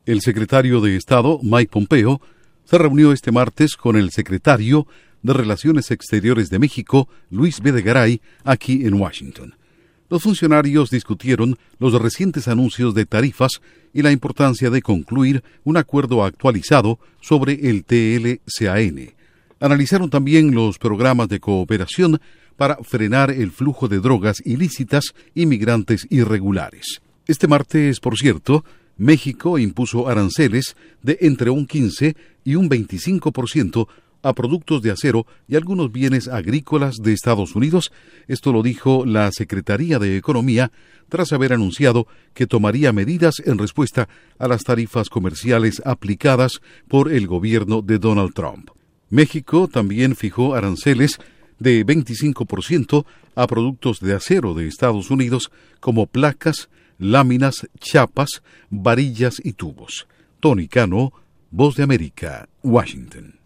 El secretario de Estado, Mike Pompeo, se reunió este martes con el secretario de Relaciones Exteriores de México, Luis Videgaray, aquí en Washington. Los funcionarios discutieron los recientes anuncios de tarifas y la importancia de concluir un acuerdo actualizado sobre el TLCAN. Analizaron también los programas de cooperación para frenar el flujo de drogas ilícitas y migrantes irregulares. Este martes, por cierto, México impuso aranceles de entre un 15 y un 25% a productos de acero y algunos bienes agrícolas de Estados Unidos. Esto lo dijo la Secretaría de Economía tras haber anunciado que tomaría medidas en respuesta a las tarifas comerciales aplicadas por el gobierno de Donald Trump. México también fijó aranceles de 25% a productos de acero de Estados Unidos como placas, láminas, chapas, varillas y tubos. Tony Cano, Voz de América, Washington.